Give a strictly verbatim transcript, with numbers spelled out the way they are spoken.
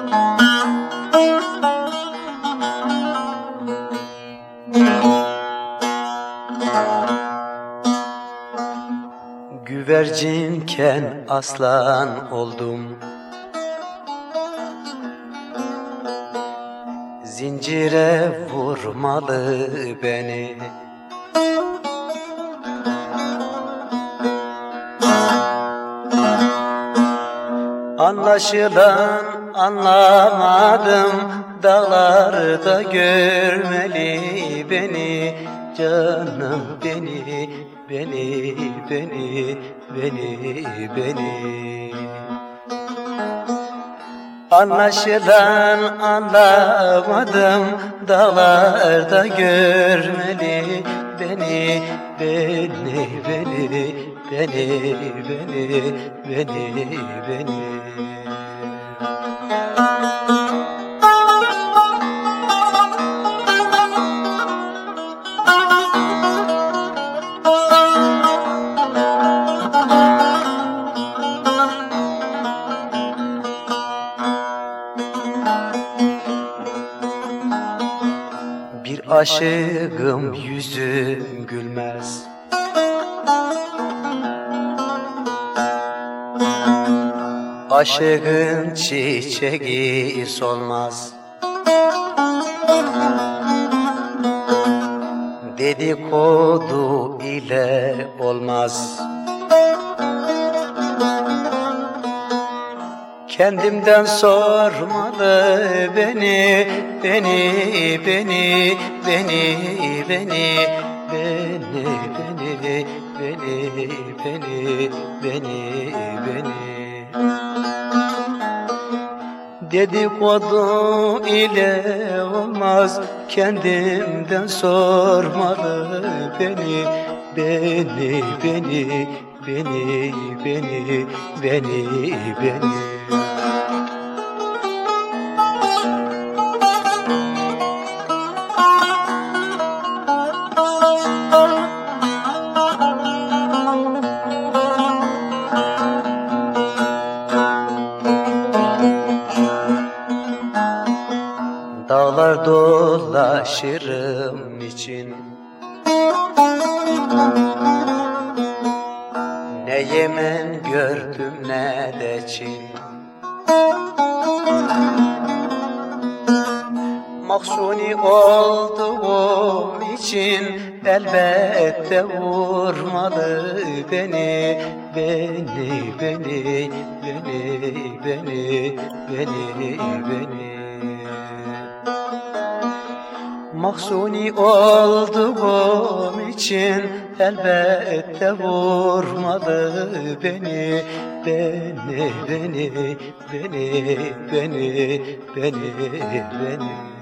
Güvercinken aslan oldum, zincire vurmalı beni. Anlaşılan anlamadım, dağlarda görmeli beni. Canım beni, beni, beni, beni, beni. Anlaşılan anlamadım, dağlarda görmeli beni, beni, beni, beni, beni, beni, beni. Bir aşığım yüzüm gülmez, aşığın çiçeği solmaz. Dedikodu ile olmaz. Kendimden sormalı beni, beni, beni, beni, beni, beni, beni, beni, beni, beni, beni. Dedikodu ile olmaz, kendimden sormalı beni, beni, beni, beni, beni, beni, beni. Dağlar dolaşırım için, ne Yemen gördüm ne de Çin. Mahzuni olduğum için elbette vurmalı beni, beni, beni, beni, beni, beni, beni. Mahzuni olduğum için elbette vurmalı beni, beni, beni, beni, beni, beni, beni.